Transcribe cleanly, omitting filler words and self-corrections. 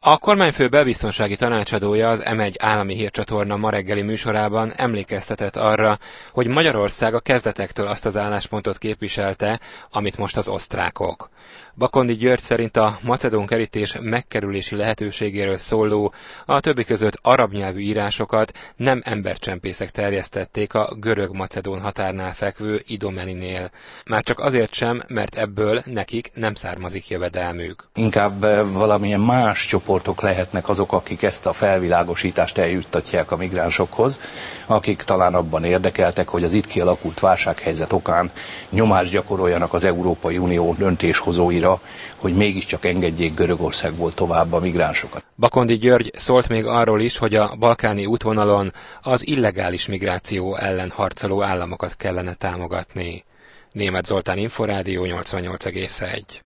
A kormányfő belbiztonsági tanácsadója az M1 állami hírcsatorna ma reggeli műsorában emlékeztetett arra, hogy Magyarország a kezdetektől azt az álláspontot képviselte, amit most az osztrákok. Bakondy György szerint a macedón kerítés megkerülési lehetőségéről szóló, a többi között arab nyelvű írásokat nem embercsempészek terjesztették a görög-macedón határnál fekvő Idomeninél. Már csak azért sem, mert ebből nekik nem származik jövedelmük. Inkább valamilyen más csoportok lehetnek azok, akik ezt a felvilágosítást eljuttatják a migránsokhoz, akik talán abban érdekeltek, hogy az itt kialakult válsághelyzet okán nyomást gyakoroljanak az Európai Unió döntéshozóira, hogy mégiscsak engedjék Görögországból tovább a migránsokat. Bakondy György szólt még arról is, hogy a balkáni útvonalon az illegális migráció ellen harcoló államokat kellene támogatni. Németh Zoltán, Inforádió 88,1.